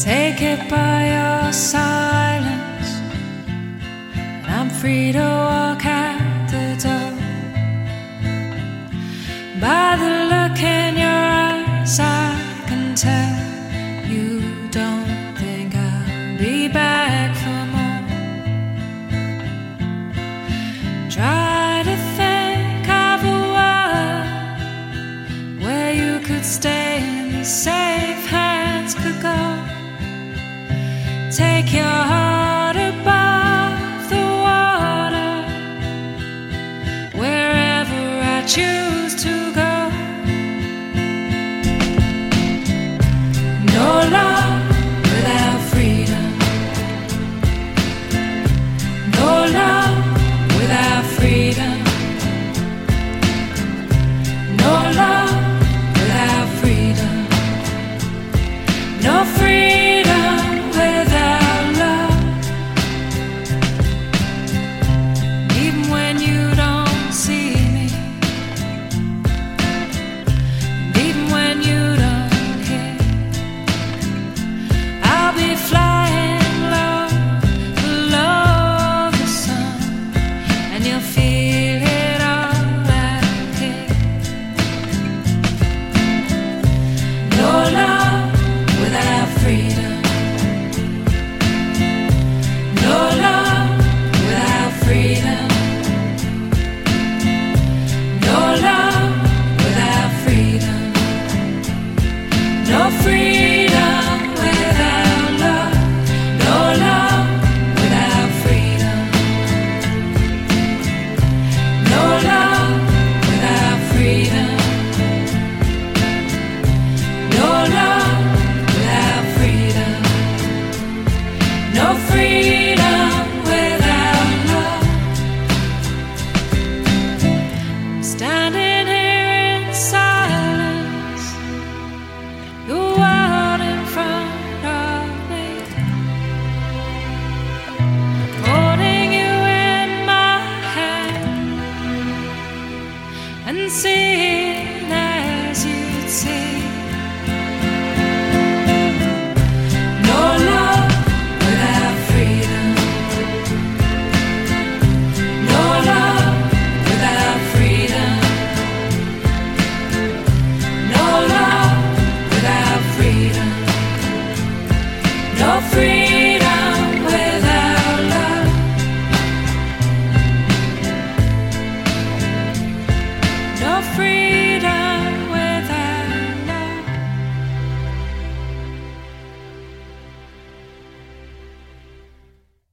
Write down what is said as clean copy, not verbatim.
Take it by your silence, and I'm free to walk out the door. By the look in your eyes, I can tell you don't think I'll be back for more. Try to think of a world where you could stay